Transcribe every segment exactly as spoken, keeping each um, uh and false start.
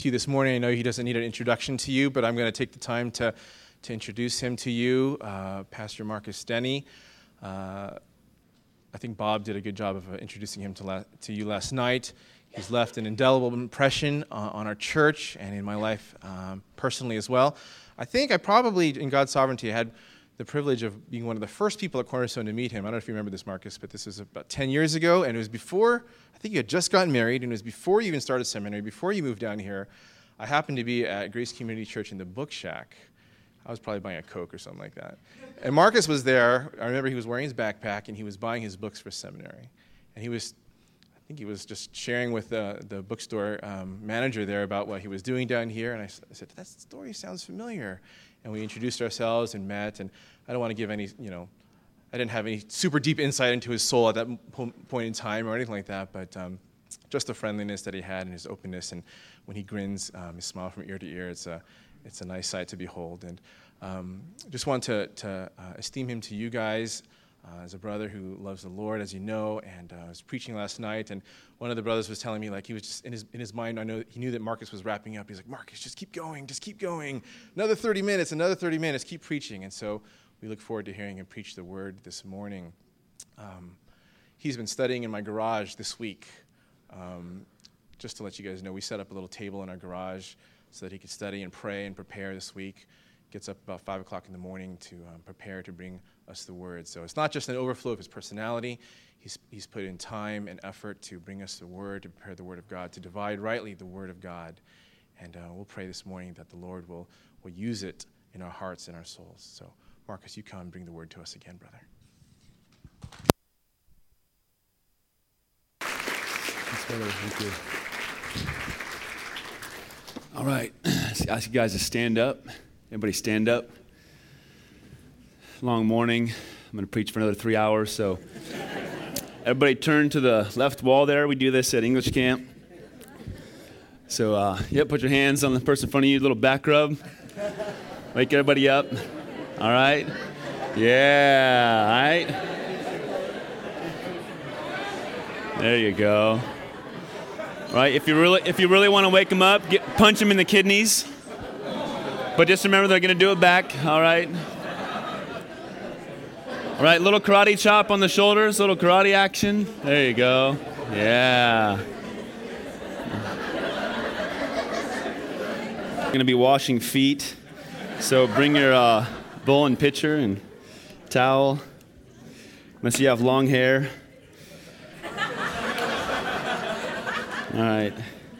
To you this morning. I know he doesn't need an introduction to you, but I'm going to take the time to, to introduce him to you, uh, Pastor Marcus Denny. Uh, I think Bob did a good job of uh, introducing him to, la- to you last night. He's left an indelible impression uh, on our church and in my life um, personally as well. I think I probably, in God's sovereignty, had the privilege of being one of the first people at Cornerstone to meet him. I don't know if you remember this, Marcus, but this was about ten years ago, and it was before, I think you had just gotten married, and it was before you even started seminary, before you moved down here. I happened to be at Grace Community Church in the Book Shack. I was probably buying a Coke or something like that. And Marcus was there. I remember he was wearing his backpack, and he was buying his books for seminary. And he was, I think he was just sharing with the, the bookstore um, manager there about what he was doing down here, and I, I said, that story sounds familiar. And we introduced ourselves and met, and I don't want to give any, you know, I didn't have any super deep insight into his soul at that point in time or anything like that, but um, just the friendliness that he had and his openness, and when he grins, um, his smile from ear to ear, it's a, it's a nice sight to behold. And um, just want to, to uh, esteem him to you guys uh, as a brother who loves the Lord, as you know, and uh, I was preaching last night, and one of the brothers was telling me, like, he was just, in his in his mind, I know he knew that Marcus was wrapping up. He's like, Marcus, just keep going, just keep going. Another thirty minutes, another thirty minutes, keep preaching. And so we look forward to hearing him preach the word this morning. Um, he's been studying in my garage this week. Um, just to let you guys know, we set up a little table in our garage so that he could study and pray and prepare this week. Gets up about five o'clock in the morning to um, prepare to bring us the word. So it's not just an overflow of his personality. He's, he's put in time and effort to bring us the word, to prepare the word of God, to divide rightly the word of God. And uh, we'll pray this morning that the Lord will, will use it in our hearts and our souls. So, Marcus, you come and bring the word to us again, brother. Thanks, brother. Thank you. All right. Ask you guys to stand up. Everybody stand up. Long morning. I'm going to preach for another three hours, so everybody turn to the left wall there. We do this at English camp. So, uh, yep, put your hands on the person in front of you, a little back rub. Wake everybody up. All right? Yeah, all right? There you go. All right, if you really if you really want to wake them up, get, punch them in the kidneys. But just remember, they're going to do it back, all right? All right, little karate chop on the shoulders, little karate action. There you go. Yeah. We're going to be washing feet, so bring your uh, bowl and pitcher and towel, unless you have long hair. All right.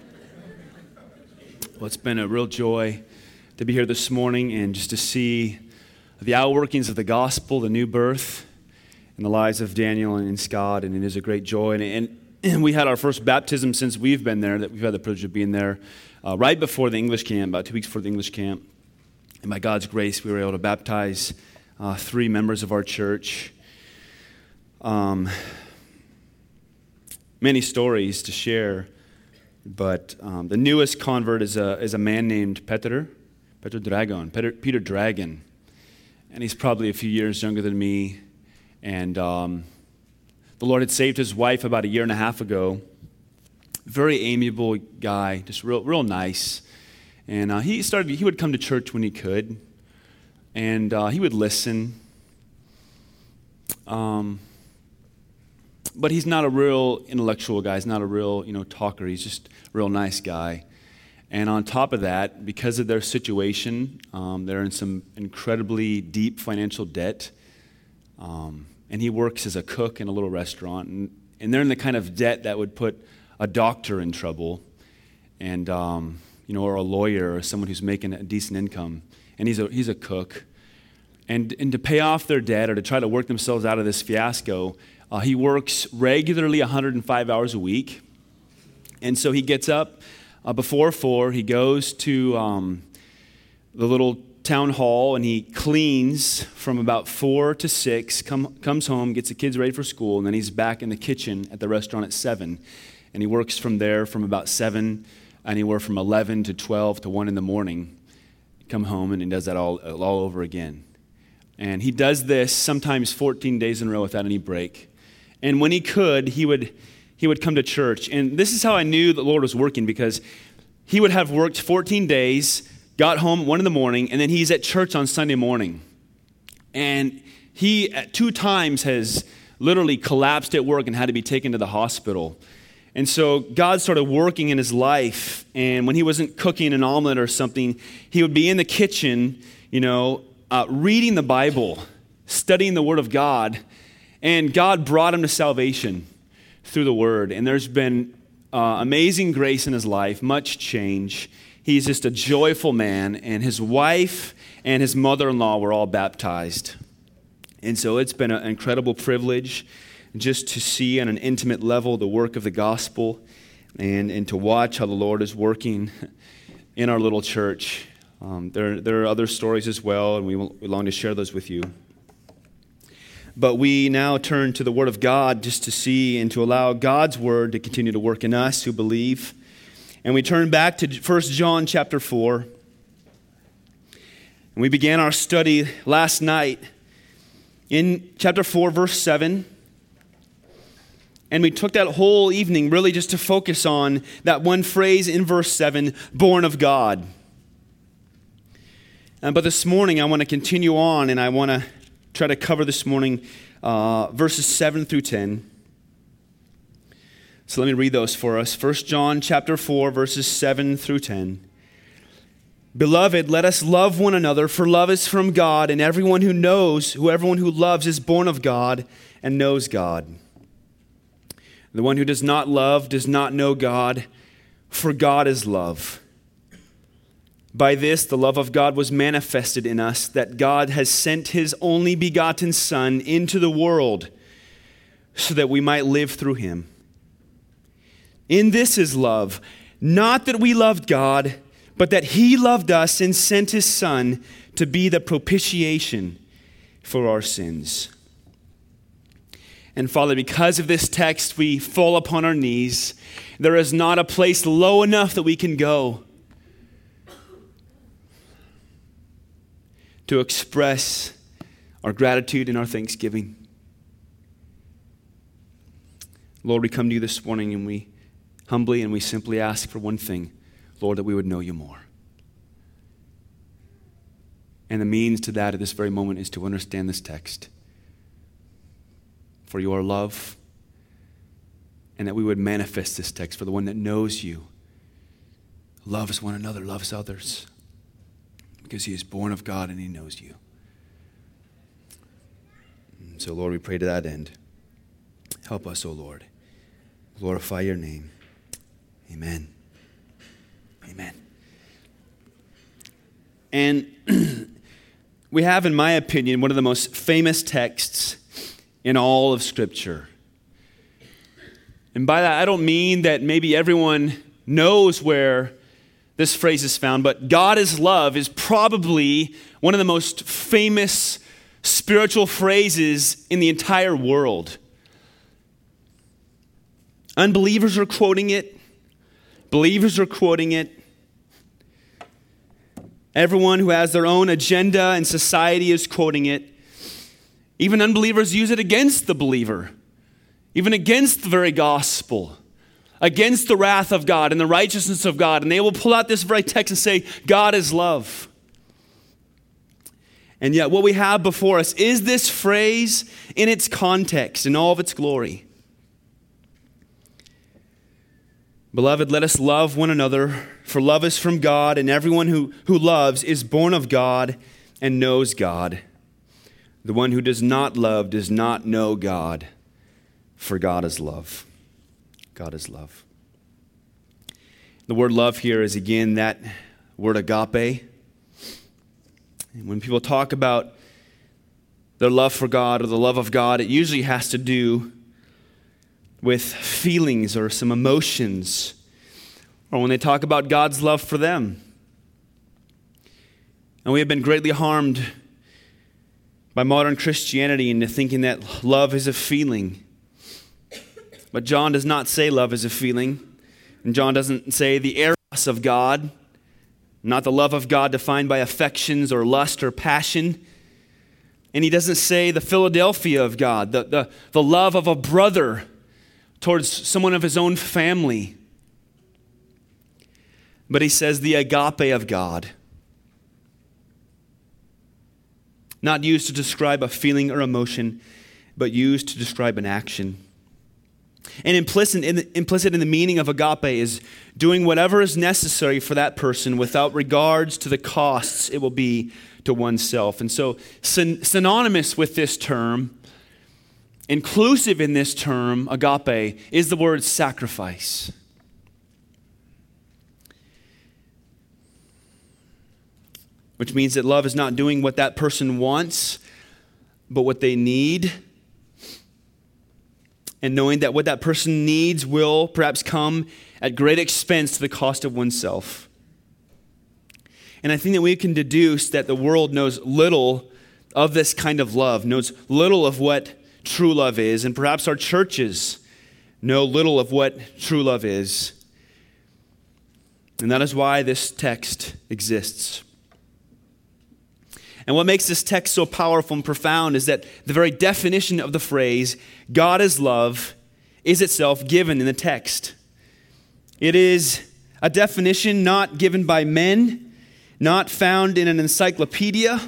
Well, it's been a real joy to be here this morning and just to see the outworkings of the gospel, the new birth in the lives of Daniel and Scott, and it is a great joy. And, and, and we had our first baptism since we've been there, that we've had the privilege of being there, uh, right before the English camp, about two weeks before the English camp. And by God's grace, we were able to baptize uh, three members of our church. Um, many stories to share, but um, the newest convert is a is a man named Peter, Peter Dragon, Peter, Peter Dragon, and he's probably a few years younger than me. And um, the Lord had saved his wife about a year and a half ago. Very amiable guy, just real real nice. And uh, he started. He would come to church when he could, and uh, he would listen. Um, but he's not a real intellectual guy. He's not a real, you know, talker. He's just a real nice guy. And on top of that, because of their situation, um, they're in some incredibly deep financial debt. Um, and he works as a cook in a little restaurant, and, and they're in the kind of debt that would put a doctor in trouble, and um, you know, or a lawyer or someone who's making a decent income. And he's a he's a cook, and and to pay off their debt or to try to work themselves out of this fiasco, uh, he works regularly one hundred five hours a week. And so he gets up uh, before four. He goes to um, the little town hall and he cleans from about four to six. Come comes home, gets the kids ready for school, and then he's back in the kitchen at the restaurant at seven. And he works from there from about seven, anywhere from eleven to twelve to one in the morning. Come home and he does that all all over again. And he does this sometimes fourteen days in a row without any break. And when he could, he would he would come to church. And this is how I knew the Lord was working, because he would have worked fourteen days, got home at one in the morning, and then he's at church on Sunday morning. And he, at two times, has literally collapsed at work and had to be taken to the hospital. And so God started working in his life, and when he wasn't cooking an omelet or something, he would be in the kitchen, you know, uh, reading the Bible, studying the Word of God, and God brought him to salvation through the Word. And there's been uh, amazing grace in his life, much change. He's just a joyful man, and his wife and his mother-in-law were all baptized. And so it's been an incredible privilege just to see on an intimate level the work of the gospel and, and to watch how the Lord is working in our little church. Um, there, there are other stories as well, and we, will, we long to share those with you. But we now turn to the Word of God just to see and to allow God's Word to continue to work in us who believe. And we turn back to First John chapter four. And we began our study last night in chapter four, verse seven. And we took that whole evening really just to focus on that one phrase in verse seven, born of God. Uh, but this morning I want to continue on, and I want to try to cover this morning uh, verses seven through ten. So let me read those for us. First John chapter four, verses seven through ten. Beloved, let us love one another, for love is from God, and everyone who knows, who everyone who loves is born of God and knows God. The one who does not love does not know God, for God is love. By this, the love of God was manifested in us, that God has sent his only begotten Son into the world so that we might live through him. In this is love, not that we loved God, but that he loved us and sent his Son to be the propitiation for our sins. And Father, because of this text, we fall upon our knees. There is not a place low enough that we can go to express our gratitude and our thanksgiving. Lord, we come to you this morning and we humbly and we simply ask for one thing, Lord, that we would know you more. And the means to that at this very moment is to understand this text. For your love, and that we would manifest this text for the one that knows you, loves one another, loves others, because he is born of God and he knows you. And so, Lord, we pray to that end. Help us, O Lord. Glorify your name. Amen. Amen. And we have, in my opinion, one of the most famous texts in all of Scripture. And by that, I don't mean that maybe everyone knows where this phrase is found, but God is love is probably one of the most famous spiritual phrases in the entire world. Unbelievers are quoting it. Believers are quoting it. Everyone who has their own agenda in society is quoting it. Even unbelievers use it against the believer, even against the very gospel, against the wrath of God and the righteousness of God. And they will pull out this very text and say, God is love. And yet what we have before us is this phrase in its context, in all of its glory. Beloved, let us love one another, for love is from God, and everyone who, who loves is born of God and knows God. The one who does not love does not know God, for God is love. God is love. The word love here is again that word agape. And when people talk about their love for God or the love of God, it usually has to do with feelings or some emotions, or when they talk about God's love for them. And we have been greatly harmed by modern Christianity into thinking that love is a feeling. But John does not say love is a feeling. And John doesn't say the eros of God, not the love of God defined by affections or lust or passion. And he doesn't say the Philadelphia of God, the, the, the love of a brother towards someone of his own family. but he says the agape of God. Not used to describe a feeling or emotion, but used to describe an action. And implicit in, the, implicit in the meaning of agape is doing whatever is necessary for that person without regards to the costs it will be to oneself. And so syn- synonymous with this term, inclusive in this term, agape, is the word sacrifice. Which means that love is not doing what that person wants, but what they need. And knowing that what that person needs will perhaps come at great expense to the cost of oneself. And I think that we can deduce that the world knows little of this kind of love, knows little of what true love is, and perhaps our churches know little of what true love is. And that is why this text exists. And what makes this text so powerful and profound is that the very definition of the phrase, God is love, is itself given in the text. It is a definition not given by men, not found in an encyclopedia,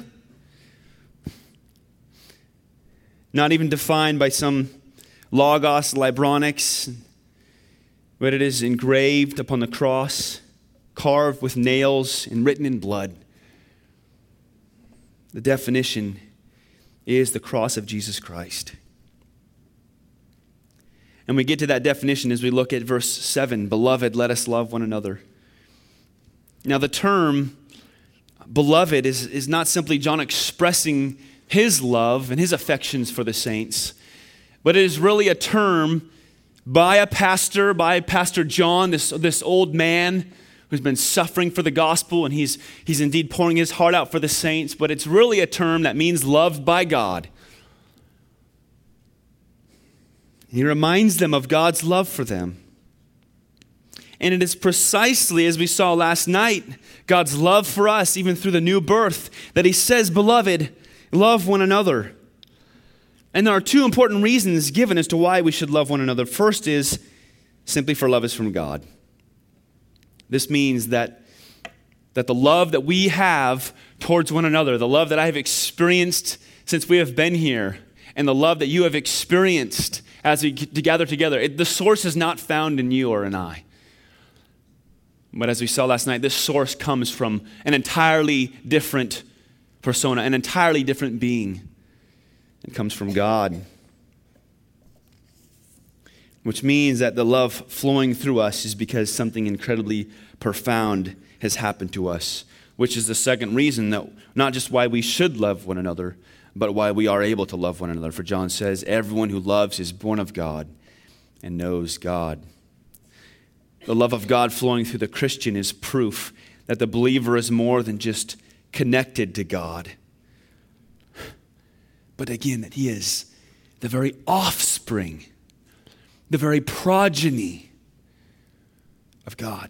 not even defined by some Logos Libronics, but it is engraved upon the cross, carved with nails and written in blood. The definition is the cross of Jesus Christ. And we get to that definition as we look at verse seven, beloved, let us love one another. Now the term beloved is, is not simply John expressing his love and his affections for the saints, but it is really a term by a pastor, by Pastor John, this, this old man who's been suffering for the gospel, and he's, he's indeed pouring his heart out for the saints, but it's really a term that means loved by God. He reminds them of God's love for them. And it is precisely, as we saw last night, God's love for us, even through the new birth, that he says, beloved, love one another. And there are two important reasons given as to why we should love one another. First is simply for love is from God. This means that, that the love that we have towards one another, the love that I have experienced since we have been here, and the love that you have experienced as we gather together, it, the source is not found in you or in I. But as we saw last night, this source comes from an entirely different persona, an entirely different being. It comes from God. Which means that the love flowing through us is because something incredibly profound has happened to us, which is the second reason that not just why we should love one another, but why we are able to love one another. For John says, everyone who loves is born of God and knows God. The love of God flowing through the Christian is proof that the believer is more than just connected to God, but again, that he is the very offspring, the very progeny of God.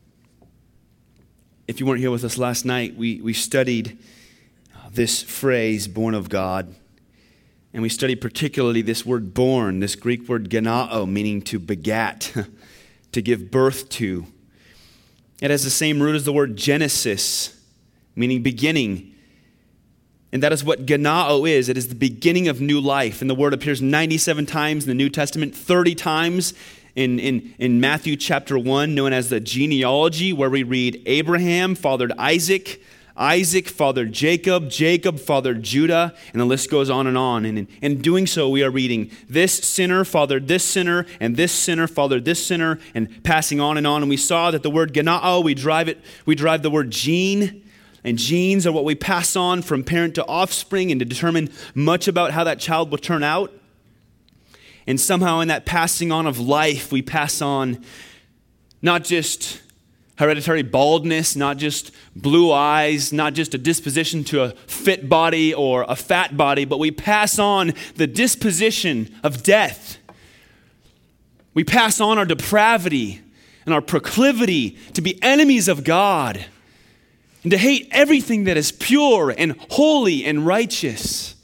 If you weren't here with us last night, we, we studied this phrase, born of God. And we studied particularly this word born, this Greek word genao, meaning to begat, to give birth to. It has the same root as the word Genesis, meaning beginning. And that is what genao is. It is the beginning of new life. And the word appears ninety-seven times in the New Testament, thirty times in, in, in Matthew chapter one, known as the genealogy, where we read Abraham fathered Isaac, Isaac fathered Jacob, Jacob fathered Judah, and the list goes on and on. And in, in doing so, we are reading this sinner fathered this sinner, and this sinner fathered this sinner, and passing on and on. And we saw that the word genao, we drive it, we drive the word gene. And genes are what we pass on from parent to offspring and to determine much about how that child will turn out. And somehow in that passing on of life, we pass on not just hereditary baldness, not just blue eyes, not just a disposition to a fit body or a fat body, but we pass on the disposition of death. We pass on our depravity and our proclivity to be enemies of God, and to hate everything that is pure and holy and righteous.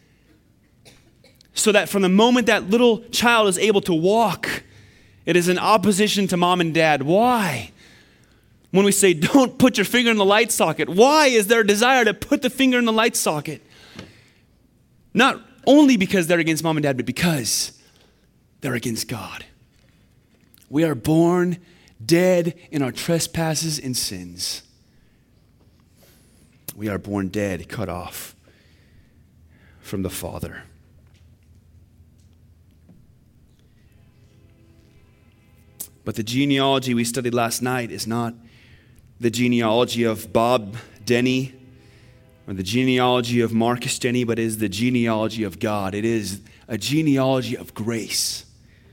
So that from the moment that little child is able to walk, it is in opposition to mom and dad. Why? When we say, don't put your finger in the light socket, why is there a desire to put the finger in the light socket? Not only because they're against mom and dad, but because they're against God. We are born dead in our trespasses and sins. We are born dead, cut off from the Father. But the genealogy we studied last night is not the genealogy of Bob Denny or the genealogy of Marcus Denny, but is the genealogy of God. It is a genealogy of grace.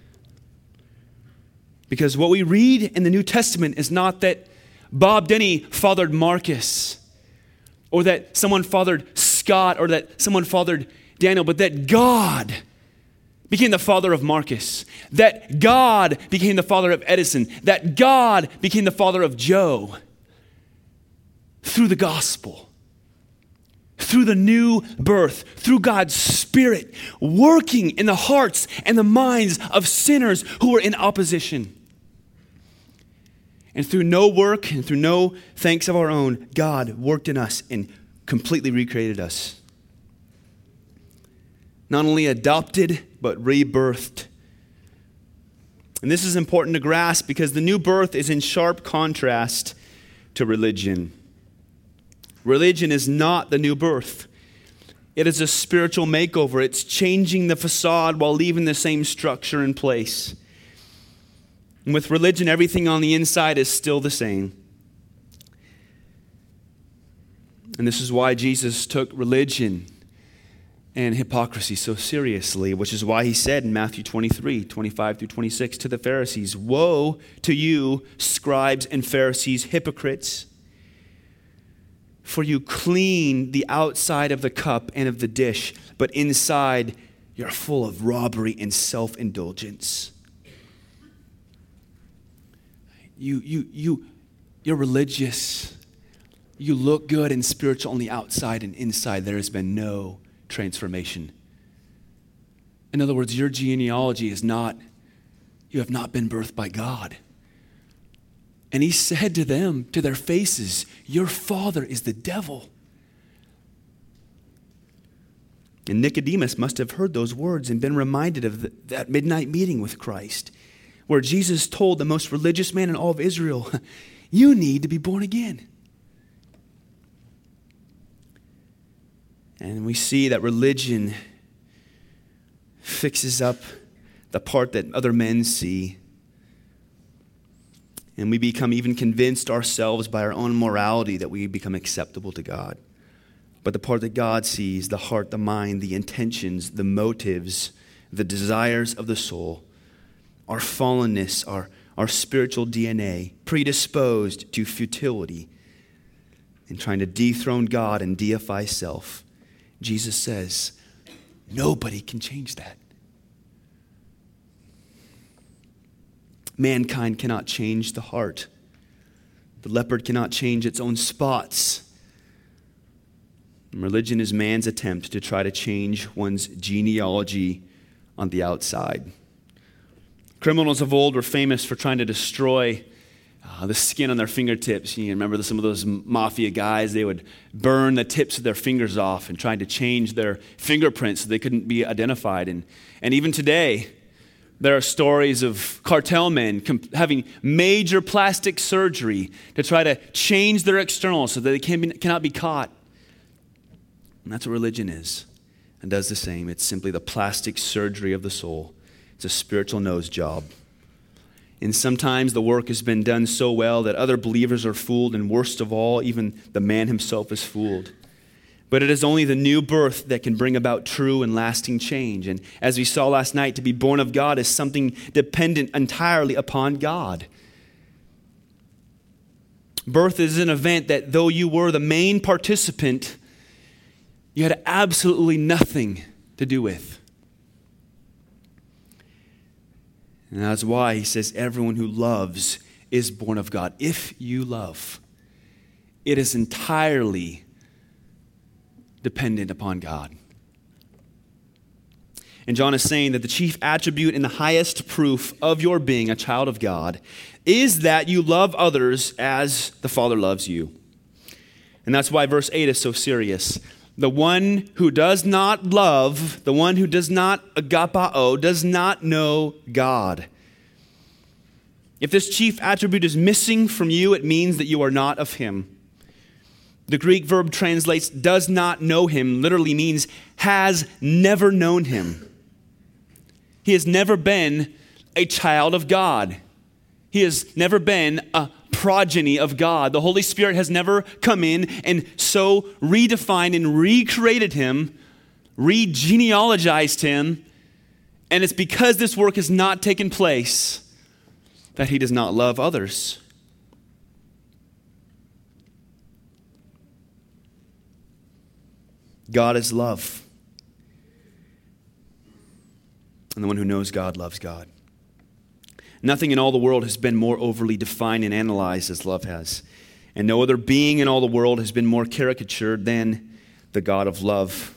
Because what we read in the New Testament is not that Bob Denny fathered Marcus, or that someone fathered Scott, or that someone fathered Daniel, but that God became the father of Marcus, that God became the father of Edison, that God became the father of Joe through the gospel, through the new birth, through God's Spirit working in the hearts and the minds of sinners who were in opposition. And through no work and through no thanks of our own, God worked in us and completely recreated us. Not only adopted, but rebirthed. And this is important to grasp because the new birth is in sharp contrast to religion. Religion is not the new birth. It is a spiritual makeover. It's changing the facade while leaving the same structure in place. And with religion, everything on the inside is still the same. And this is why Jesus took religion and hypocrisy so seriously, which is why he said in Matthew twenty-three, twenty-five through twenty-six to the Pharisees, "Woe to you, scribes and Pharisees, hypocrites! For you clean the outside of the cup and of the dish, but inside you're full of robbery and self-indulgence." You, you, you, you're religious. You look good and spiritual on the outside, and inside there has been no transformation. In other words, your genealogy is not, you have not been birthed by God. And he said to them, to their faces, your father is the devil. And Nicodemus must have heard those words and been reminded of the, that midnight meeting with Christ, where Jesus told the most religious man in all of Israel, you need to be born again. And we see that religion fixes up the part that other men see. And we become even convinced ourselves by our own morality that we become acceptable to God. But the part that God sees, the heart, the mind, the intentions, the motives, the desires of the soul, our fallenness, our, our spiritual D N A, predisposed to futility and trying to dethrone God and deify self. Jesus says, nobody can change that. Mankind cannot change the heart. The leopard cannot change its own spots. And religion is man's attempt to try to change one's genealogy on the outside. Criminals of old were famous for trying to destroy uh, the skin on their fingertips. You remember some of those mafia guys, they would burn the tips of their fingers off and trying to change their fingerprints so they couldn't be identified. And, and even today, there are stories of cartel men comp- having major plastic surgery to try to change their externals so that they can be, cannot be caught. And that's what religion is, and does the same. It's simply the plastic surgery of the soul. It's a spiritual nose job. And sometimes the work has been done so well that other believers are fooled, and worst of all, even the man himself is fooled. But it is only the new birth that can bring about true and lasting change. And as we saw last night, to be born of God is something dependent entirely upon God. Birth is an event that though you were the main participant, you had absolutely nothing to do with. And that's why he says everyone who loves is born of God. If you love, it is entirely dependent upon God. And John is saying that the chief attribute and the highest proof of your being a child of God is that you love others as the Father loves you. And that's why verse eight is so serious. The one who does not love, the one who does not agapao, does not know God. If this chief attribute is missing from you, it means that you are not of him. The Greek verb translates does not know him, literally means has never known him. He has never been a child of God. He has never been a progeny of God. The Holy Spirit has never come in and so redefined and recreated him, regenealogized him, and it's because this work has not taken place that he does not love others. God is love. And the one who knows God loves God. Nothing in all the world has been more overly defined and analyzed as love has. And no other being in all the world has been more caricatured than the God of love.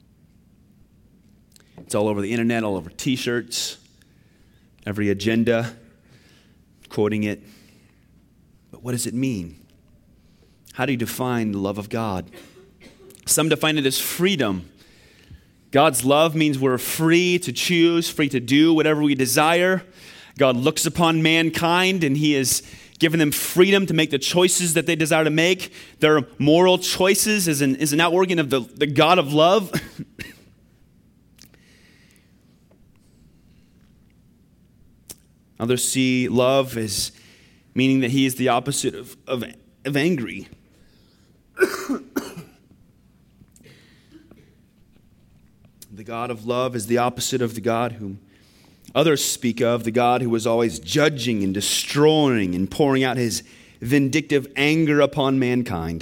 It's all over the internet, all over t-shirts, every agenda, quoting it. But what does it mean? How do you define the love of God? Some define it as freedom. God's love means we're free to choose, free to do whatever we desire. God looks upon mankind and he has given them freedom to make the choices that they desire to make. Their moral choices is an, is an outworking of the, the God of love. Others see love as meaning that he is the opposite of, of, of angry. The God of love is the opposite of the God whom others speak of, the God who was always judging and destroying and pouring out his vindictive anger upon mankind.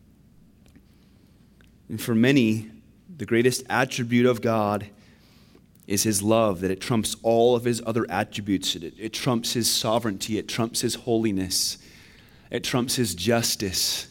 And for many, the greatest attribute of God is his love, that it trumps all of his other attributes. It, it trumps his sovereignty. It trumps his holiness. It trumps his justice.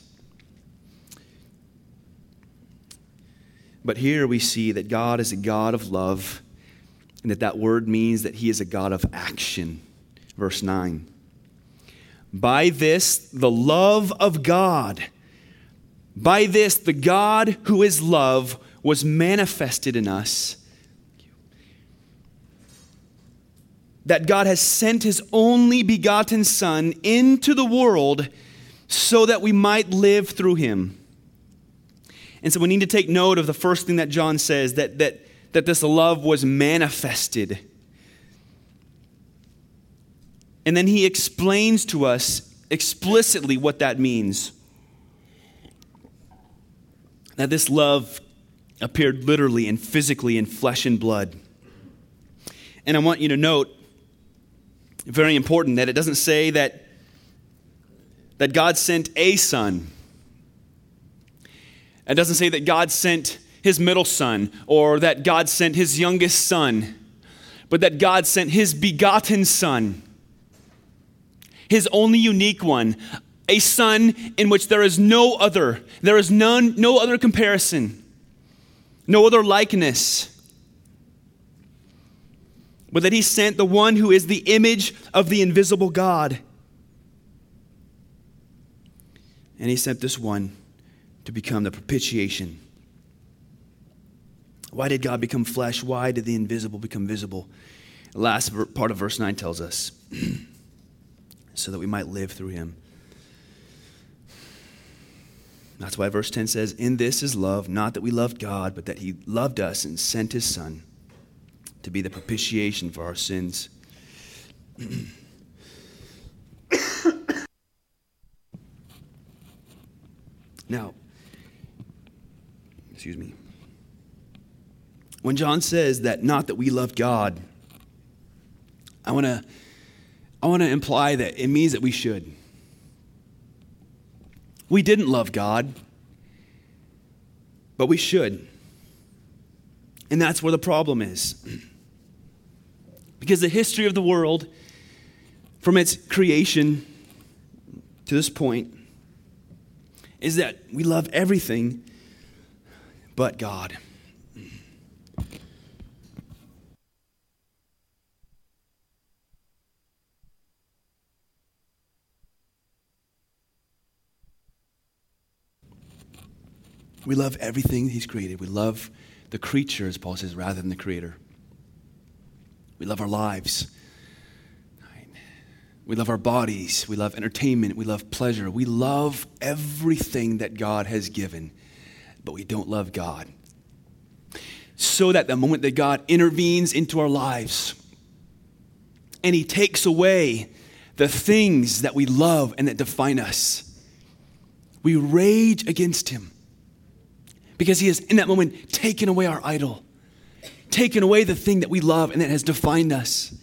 But here we see that God is a God of love, and that that word means that he is a God of action. Verse nine. By this, the love of God, by this, the God who is love was manifested in us, that God has sent his only begotten Son into the world so that we might live through him. And so we need to take note of the first thing that John says, that, that, that this love was manifested. And then he explains to us explicitly what that means. That this love appeared literally and physically in flesh and blood. And I want you to note, very important, that it doesn't say that, that God sent a son. It doesn't say that God sent his middle son or that God sent his youngest son, but that God sent his begotten Son, his only unique one, a son in which there is no other, there is none, no other comparison, no other likeness, but that he sent the one who is the image of the invisible God. And he sent this one to become the propitiation. Why did God become flesh? Why did the invisible become visible? The last part of verse nine tells us, so that we might live through him. That's why verse ten says, in this is love, not that we loved God, but that he loved us and sent his Son to be the propitiation for our sins. Now, excuse me. When John says that not that we love God, I want to I want to imply that it means that we should. We didn't love God, but we should. And that's where the problem is. Because the history of the world, from its creation to this point, is that we love everything but God. We love everything he's created. We love the creature, as Paul says, rather than the creator. We love our lives. We love our bodies. We love entertainment. We love pleasure. We love everything that God has given, but we don't love God. So that the moment that God intervenes into our lives and he takes away the things that we love and that define us, we rage against him because he has in that moment taken away our idol, taken away the thing that we love and that has defined us.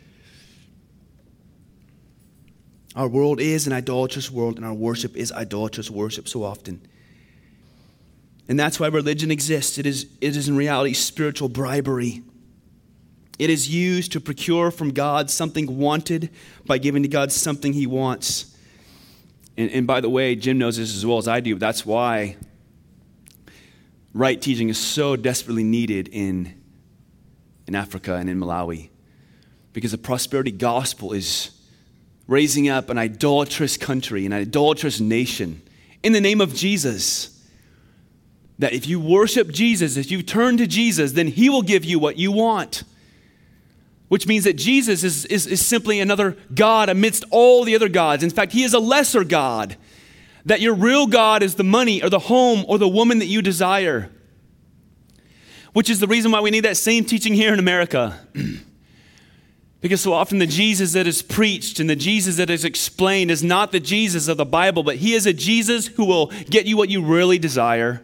Our world is an idolatrous world, and our worship is idolatrous worship so often. And that's why religion exists. It is, it is in reality spiritual bribery. It is used to procure from God something wanted by giving to God something he wants. And, and by the way, Jim knows this as well as I do. That's why right teaching is so desperately needed in, in Africa and in Malawi. Because the prosperity gospel is raising up an idolatrous country, an idolatrous nation, in the name of Jesus. That if you worship Jesus, if you turn to Jesus, then he will give you what you want. Which means that Jesus is, is, is simply another God amidst all the other gods. In fact, he is a lesser God. That your real God is the money or the home or the woman that you desire. Which is the reason why we need that same teaching here in America. Because so often the Jesus that is preached and the Jesus that is explained is not the Jesus of the Bible, but he is a Jesus who will get you what you really desire.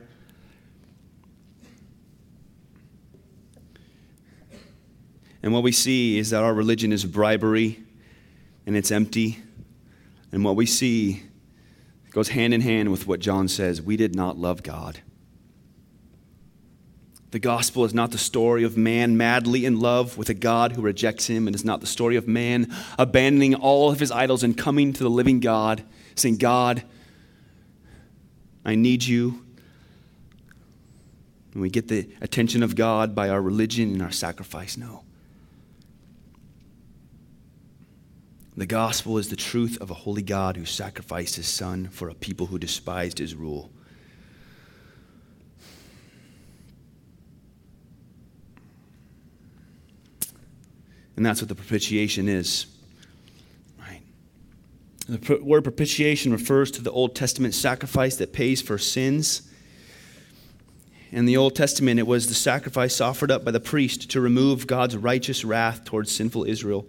And what we see is that our religion is bribery and it's empty. And what we see goes hand in hand with what John says. We did not love God. The gospel is not the story of man madly in love with a God who rejects him. It is not the story of man abandoning all of his idols and coming to the living God, saying, God, I need you. And we get the attention of God by our religion and our sacrifice. No. The gospel is the truth of a holy God who sacrificed his son for a people who despised his rule. And that's what the propitiation is. Right? The word propitiation refers to the Old Testament sacrifice that pays for sins. In the Old Testament, it was the sacrifice offered up by the priest to remove God's righteous wrath towards sinful Israel.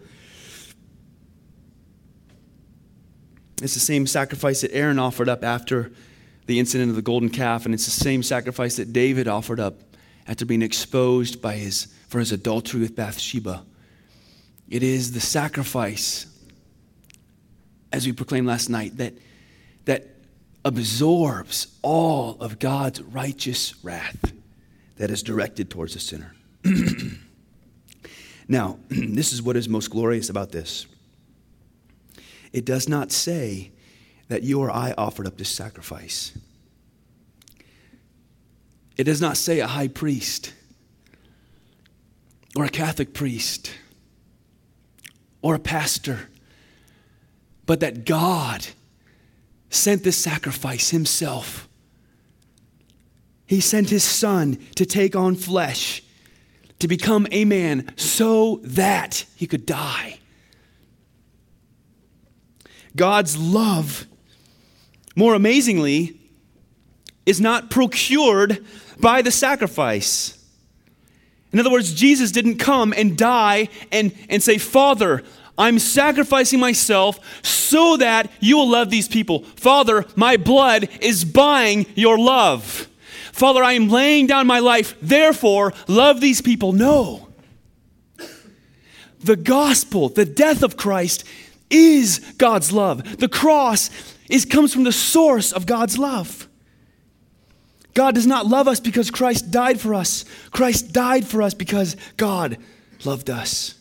It's the same sacrifice that Aaron offered up after the incident of the golden calf, and it's the same sacrifice that David offered up after being exposed by his for his adultery with Bathsheba. It is the sacrifice, as we proclaimed last night, that, that absorbs all of God's righteous wrath that is directed towards the sinner. Now, this is what is most glorious about this. It does not say that you or I offered up this sacrifice. It does not say a high priest or a Catholic priest or a pastor, but that God sent this sacrifice himself. He sent his son to take on flesh, to become a man so that he could die. God's love, more amazingly, is not procured by the sacrifice. In other words, Jesus didn't come and die and, and say, Father, I'm sacrificing myself so that you will love these people. Father, my blood is buying your love. Father, I am laying down my life, therefore love these people. No. The gospel, the death of Christ, is God's love. The cross is comes from the source of God's love. God does not love us because Christ died for us. Christ died for us because God loved us.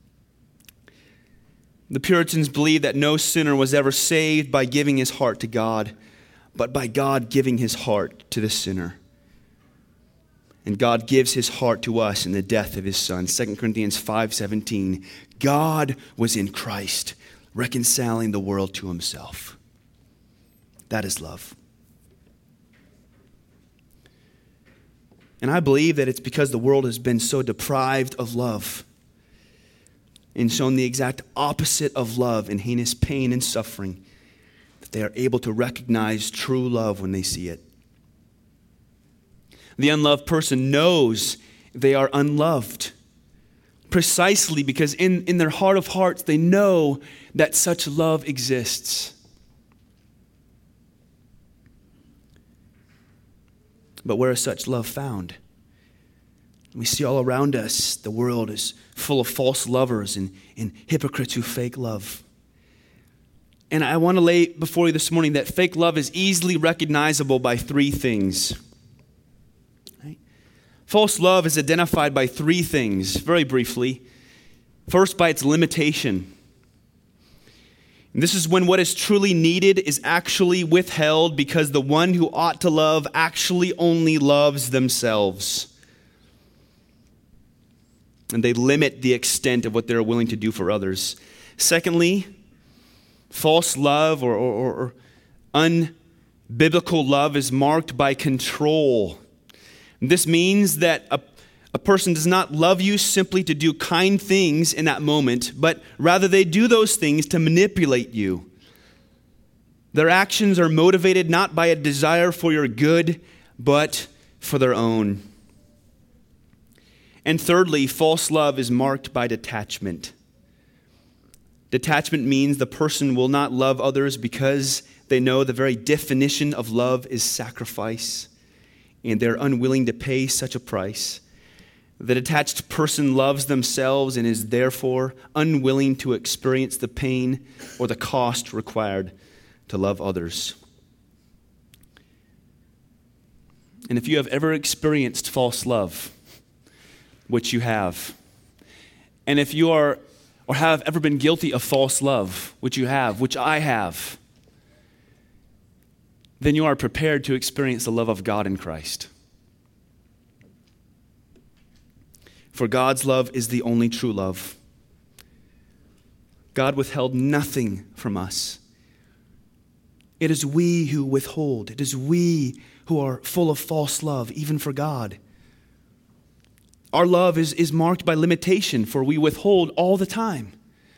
The Puritans believed that no sinner was ever saved by giving his heart to God, but by God giving his heart to the sinner. And God gives his heart to us in the death of his son. Second Corinthians five seventeen. God was in Christ, reconciling the world to himself. That is love. And I believe that it's because the world has been so deprived of love and shown the exact opposite of love in heinous pain and suffering, that they are able to recognize true love when they see it. The unloved person knows they are unloved, precisely because in, in their heart of hearts they know that such love exists. But where is such love found? We see all around us the world is full of false lovers and, and hypocrites who fake love. And I want to lay before you this morning that fake love is easily recognizable by three things. Right? False love is identified by three things, very briefly. First, by its limitation. And this is when what is truly needed is actually withheld because the one who ought to love actually only loves themselves. And they limit the extent of what they're willing to do for others. Secondly, false love or, or, or unbiblical love is marked by control. This means that a, a person does not love you simply to do kind things in that moment, but rather they do those things to manipulate you. Their actions are motivated not by a desire for your good, but for their own. And thirdly, false love is marked by detachment. Detachment means the person will not love others because they know the very definition of love is sacrifice, and they're unwilling to pay such a price. The detached person loves themselves and is therefore unwilling to experience the pain or the cost required to love others. And if you have ever experienced false love, which you have, and if you are or have ever been guilty of false love, which you have, which I have, then you are prepared to experience the love of God in Christ. For God's love is the only true love. God withheld nothing from us. It is we who withhold. It is we who are full of false love, even for God. Our love is, is marked by limitation, for we withhold all the time.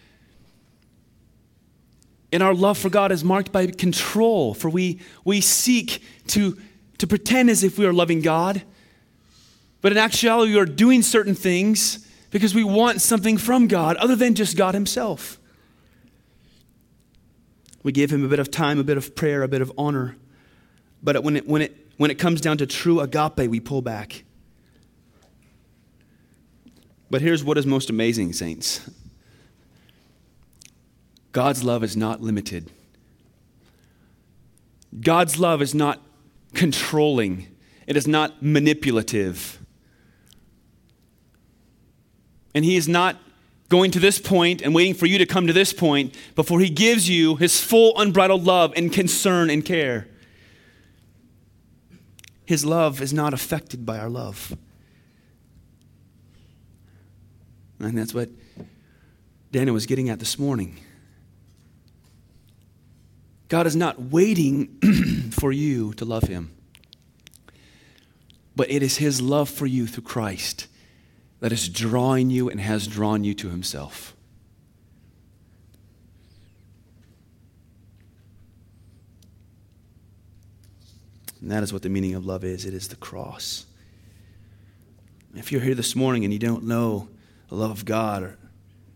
And our love for God is marked by control, for we, we seek to, to pretend as if we are loving God. But in actuality, we are doing certain things because we want something from God other than just God himself. We give him a bit of time, a bit of prayer, a bit of honor. But when it, when it, when it comes down to true agape, we pull back. But here's what is most amazing, saints. God's love is not limited. God's love is not controlling. It is not manipulative. And he is not going to this point and waiting for you to come to this point before he gives you his full unbridled love and concern and care. His love is not affected by our love. And that's what Daniel was getting at this morning. God is not waiting for you to love him. But it is his love for you through Christ that is drawing you and has drawn you to himself. And that is what the meaning of love is. It is the cross. If you're here this morning and you don't know the love of God, or,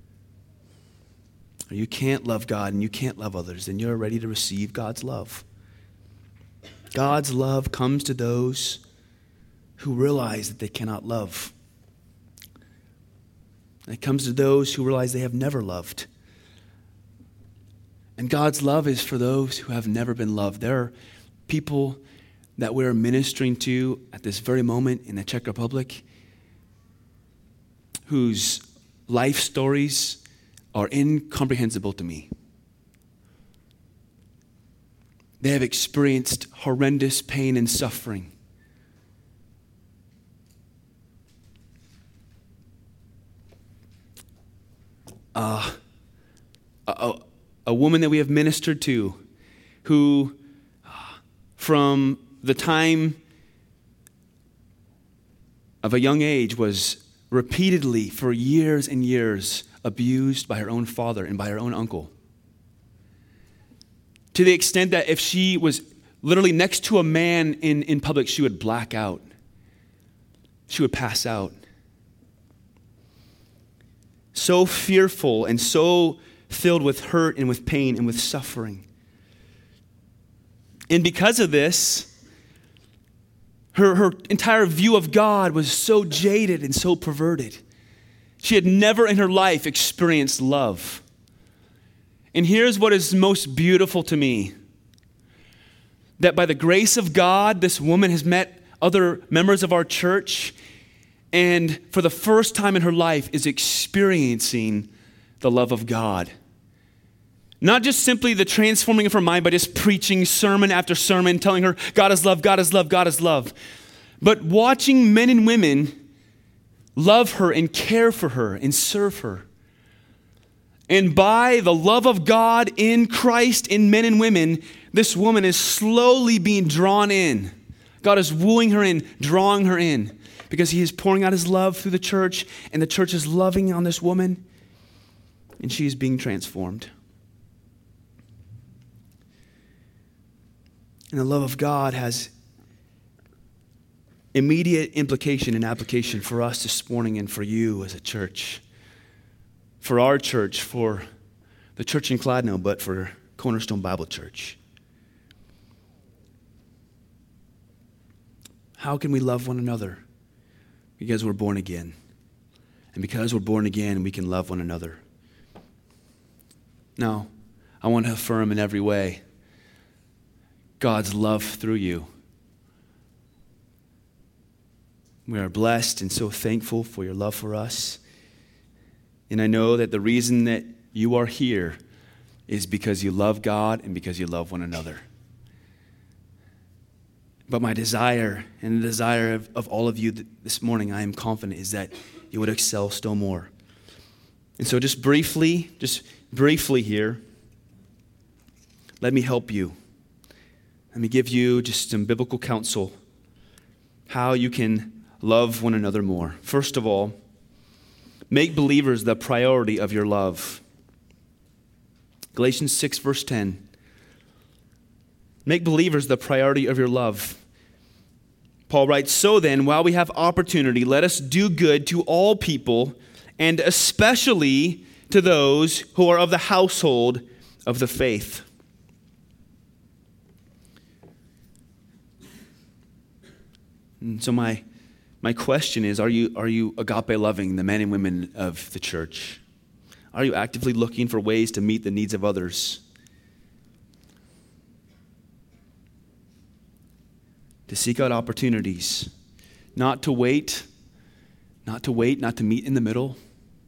or you can't love God and you can't love others, then you're ready to receive God's love. God's love comes to those who realize that they cannot love. It comes to those who realize they have never loved. And God's love is for those who have never been loved. There are people that we're ministering to at this very moment in the Czech Republic whose life stories are incomprehensible to me. They have experienced horrendous pain and suffering. Uh, a, a woman that we have ministered to who, from the time of a young age, was repeatedly, for years and years, abused by her own father and by her own uncle. To the extent that if she was literally next to a man in, in public, she would black out. She would pass out. So fearful and so filled with hurt and with pain and with suffering. And because of this, her, her entire view of God was so jaded and so perverted. She had never in her life experienced love. And here's what is most beautiful to me. That by the grace of God, this woman has met other members of our church, and for the first time in her life is experiencing the love of God. Not just simply the transforming of her mind by just preaching sermon after sermon, telling her God is love, God is love, God is love, but watching men and women love her and care for her and serve her. And by the love of God in Christ in men and women, this woman is slowly being drawn in. God is wooing her in, drawing her in, because he is pouring out his love through the church, and the church is loving on this woman, and she is being transformed. And the love of God has immediate implication and application for us this morning and for you as a church. For our church, for the church in Cladno, but for Cornerstone Bible Church. How can we love one another? Because we're born again. And because we're born again, we can love one another. Now, I want to affirm in every way God's love through you. We are blessed and so thankful for your love for us. And I know that the reason that you are here is because you love God and because you love one another. But my desire and the desire of, of all of you this morning, I am confident, is that you would excel still more. And so just briefly, just briefly here, let me help you. Let me give you just some biblical counsel, how you can love one another more. First of all, make believers the priority of your love. Galatians six, verse ten. Make believers the priority of your love. Paul writes, so then, while we have opportunity, let us do good to all people, and especially to those who are of the household of the faith. And so my my question is, are you are you agape loving the men and women of the church? Are you actively looking for ways to meet the needs of others? To seek out opportunities, not to wait, not to wait, not to meet in the middle,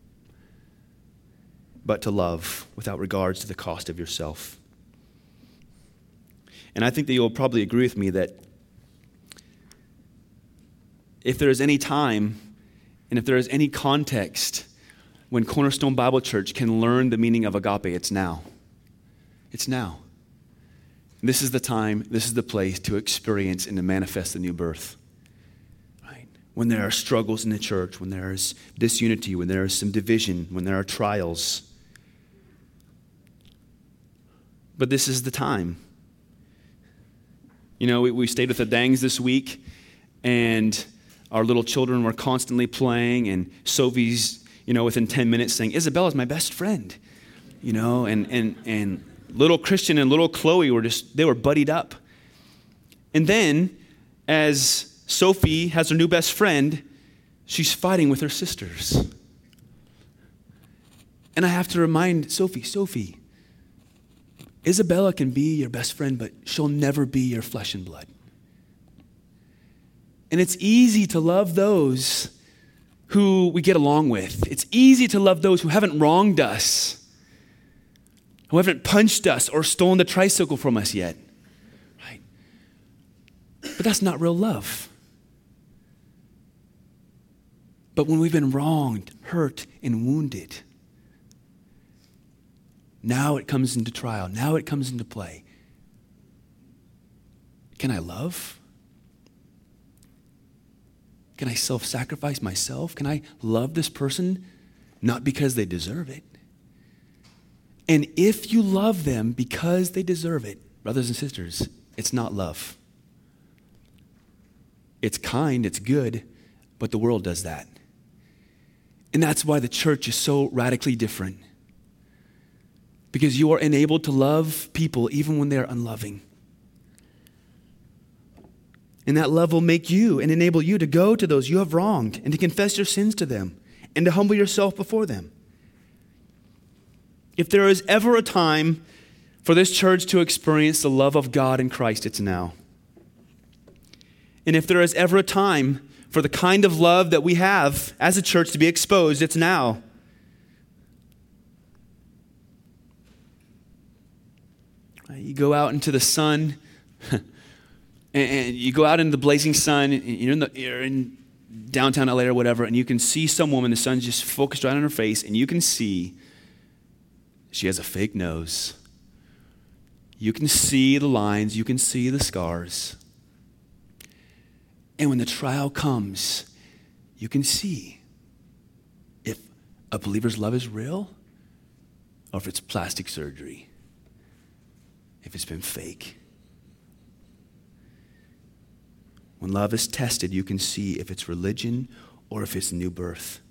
but to love without regards to the cost of yourself. And I think that you'll probably agree with me that if there is any time and if there is any context when Cornerstone Bible Church can learn the meaning of agape, it's now. It's now. This is the time, this is the place to experience and to manifest the new birth. Right? When there are struggles in the church, when there is disunity, when there is some division, when there are trials. But this is the time. You know, we, we stayed with the Dangs this week, and our little children were constantly playing, and Sophie's, you know, within ten minutes saying, Isabella's my best friend. You know, and and and little Christian and little Chloe were just, they were buddied up. And then, as Sophie has her new best friend, she's fighting with her sisters. And I have to remind Sophie, Sophie, Isabella can be your best friend, but she'll never be your flesh and blood. And it's easy to love those who we get along with. It's easy to love those who haven't wronged us, who haven't punched us or stolen the tricycle from us yet. Right? But that's not real love. But when we've been wronged, hurt, and wounded, now it comes into trial. Now it comes into play. Can I love? Can I self-sacrifice myself? Can I love this person not because they deserve it? And if you love them because they deserve it, brothers and sisters, it's not love. It's kind, it's good, but the world does that. And that's why the church is so radically different. Because you are enabled to love people even when they are unloving. And that love will make you and enable you to go to those you have wronged and to confess your sins to them and to humble yourself before them. If there is ever a time for this church to experience the love of God in Christ, it's now. And if there is ever a time for the kind of love that we have as a church to be exposed, it's now. You go out into the sun, and you go out into the blazing sun, and you're in, the, you're in downtown L A or whatever, and you can see some woman, the sun's just focused right on her face, and you can see she has a fake nose. You can see the lines, you can see the scars. And when the trial comes, you can see if a believer's love is real or if it's plastic surgery, if it's been fake. When love is tested, you can see if it's religion or if it's new birth.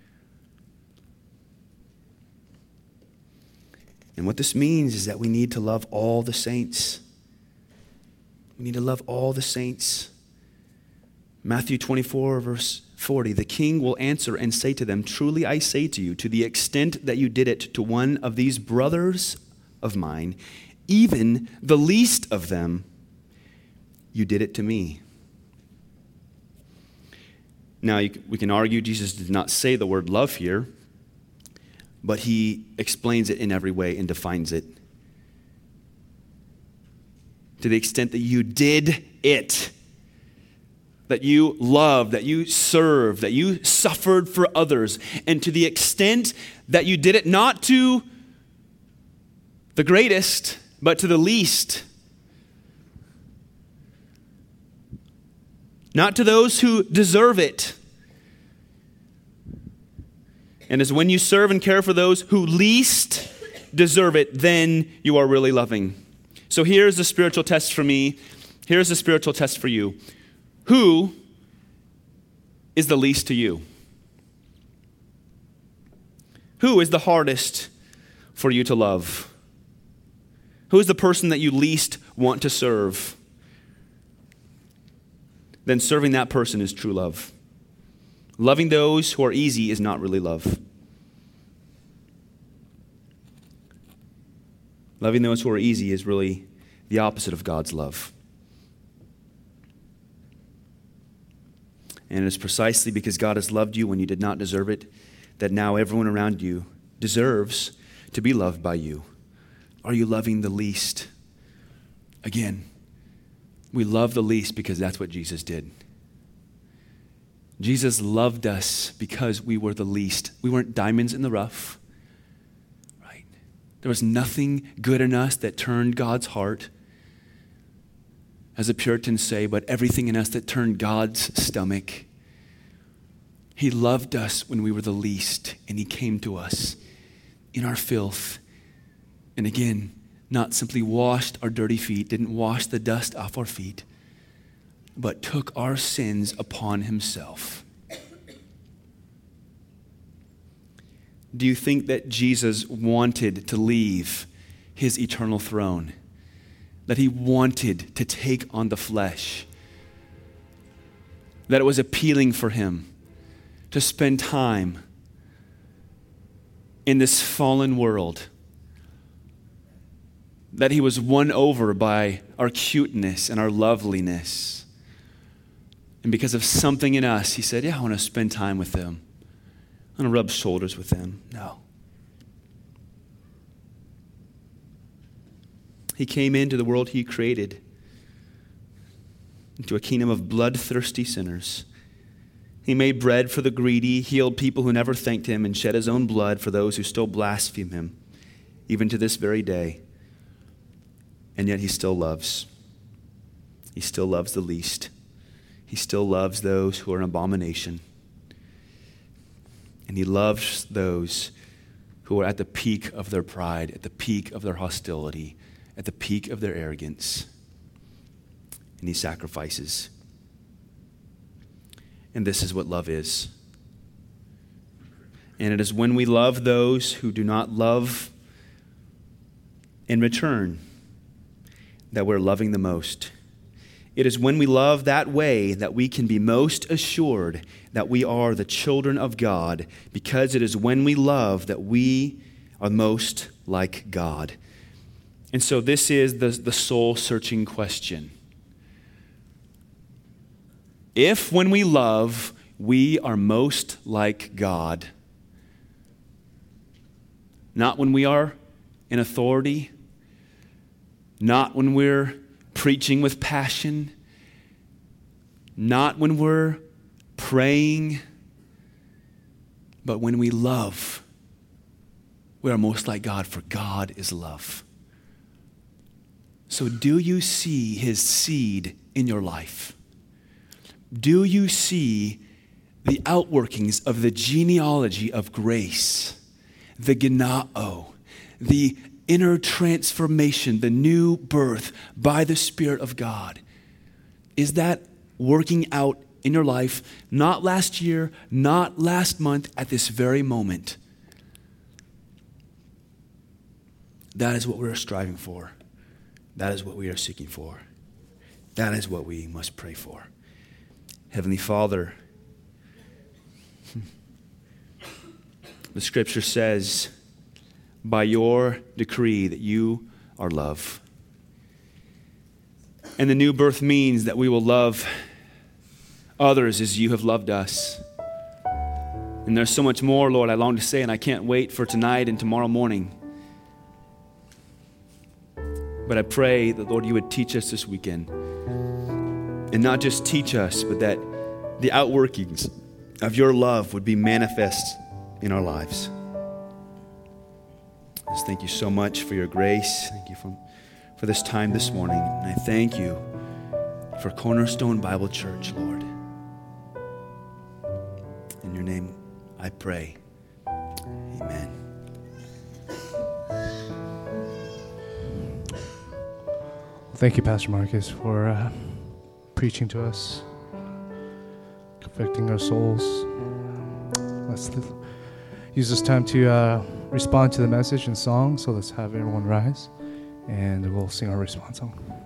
And what this means is that we need to love all the saints. We need to love all the saints. Matthew twenty-four, verse forty, the king will answer and say to them, truly I say to you, to the extent that you did it to one of these brothers of mine, even the least of them, you did it to me. Now, you, we can argue Jesus did not say the word love here, but he explains it in every way and defines it. To the extent that you did it, that you loved, that you served, that you suffered for others, and to the extent that you did it not to the greatest, but to the least. Not to those who deserve it. And as when you serve and care for those who least deserve it, then you are really loving. So here's the spiritual test for me. Here's the spiritual test for you. Who is the least to you? Who is the hardest for you to love? Who is the person that you least want to serve? Then serving that person is true love. Loving those who are easy is not really love. Loving those who are easy is really the opposite of God's love. And it is precisely because God has loved you when you did not deserve it that now everyone around you deserves to be loved by you. Are you loving the least? Again, we love the least because that's what Jesus did. Jesus loved us because we were the least. We weren't diamonds in the rough, right? There was nothing good in us that turned God's heart, as the Puritans say, but everything in us that turned God's stomach. He loved us when we were the least, and he came to us in our filth. And again, not simply washed our dirty feet, didn't wash the dust off our feet, but took our sins upon himself. Do you think that Jesus wanted to leave his eternal throne? That he wanted to take on the flesh? That it was appealing for him to spend time in this fallen world? That he was won over by our cuteness and our loveliness? And because of something in us, he said, yeah, I want to spend time with them. I want to rub shoulders with them. No. He came into the world he created, into a kingdom of bloodthirsty sinners. He made bread for the greedy, healed people who never thanked him, and shed his own blood for those who still blaspheme him, even to this very day. And yet he still loves. He still loves the least. He still loves those who are an abomination. And he loves those who are at the peak of their pride, at the peak of their hostility, at the peak of their arrogance. And he sacrifices. And this is what love is. And it is when we love those who do not love in return that we're loving the most. It is when we love that way that we can be most assured that we are the children of God, because it is when we love that we are most like God. And so this is the, the soul-searching question. If when we love, we are most like God, not when we are in authority, not when we're preaching with passion, not when we're praying, but when we love, we are most like God, for God is love. So do you see his seed in your life? Do you see the outworkings of the genealogy of grace, the genao, the inner transformation, the new birth by the Spirit of God? Is that working out in your life, not last year, not last month, at this very moment? That is what we are striving for. That is what we are seeking for. That is what we must pray for. Heavenly Father, the Scripture says, by your decree that you are love. And the new birth means that we will love others as you have loved us. And there's so much more, Lord, I long to say, and I can't wait for tonight and tomorrow morning. But I pray that, Lord, you would teach us this weekend. And not just teach us, but that the outworkings of your love would be manifest in our lives. Just thank you so much for your grace. Thank you for, for this time this morning. And I thank you for Cornerstone Bible Church, Lord. In your name I pray. Amen. Thank you, Pastor Marcus, for uh, preaching to us, convicting our souls. Let's use this time to uh, respond to the message in song. So let's have everyone rise, and we'll sing our response song.